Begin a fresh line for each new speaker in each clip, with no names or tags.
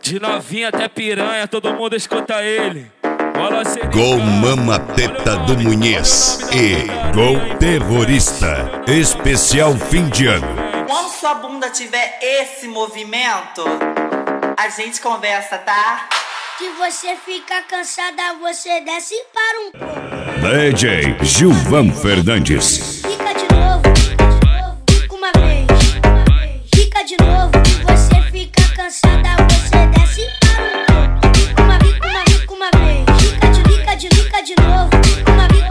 De novinha até piranha, todo mundo escuta ele.
Gol Mama Teta do Munhez e Gol Terrorista, especial fim de ano.
Quando sua bunda tiver esse movimento, a gente conversa, tá?
Se você ficar cansada, você desce para um pouco.
DJ Gilvan Fernandes.
Fica de novo, fica uma vez. Fica de novo, se você fica cansada, você desce para um pouco. Fica uma vez. Fica de novo, fica uma vez.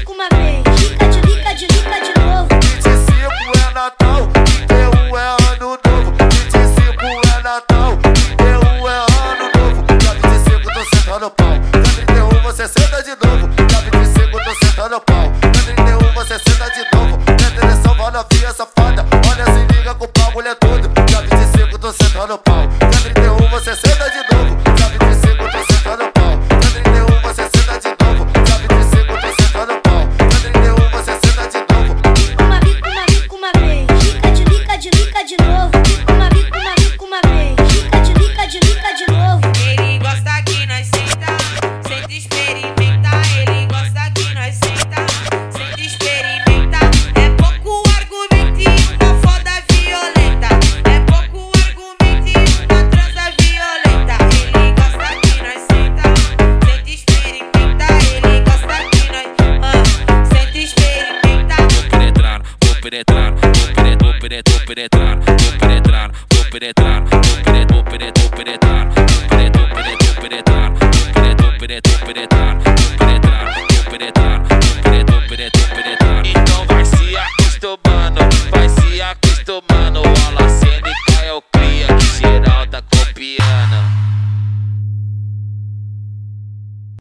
Fica de novo.
25 é Natal, 31 é Ano Novo. 25 é Natal, 31 é Ano Novo. Dia 25 tô sentando pau, dia 31 você senta de novo. Dia 25 tô sentando pau, dia 31 você senta de novo. Minha direção vai novinha safada, olha se liga com o pau, mulher todo. Dia 25 tô sentando pau, dia 31 você senta de novo. Dia 25 tô sentando pau, dia 31 você senta de novo. Dia 25 tô sentando pau, dia 31 você senta de novo.
Fica uma vez. Fica de novo. Fica uma vez. Fica de novo.
Ele gosta que nós senta experimenta. Ele gosta que nós senta experimenta. É pouco argumento e uma foda violenta. É pouco argumento e uma transa violenta. Ele gosta que nós senta experimenta. Ele gosta que nós senta experimenta.
Vou penetrar. Então vai se acostumando,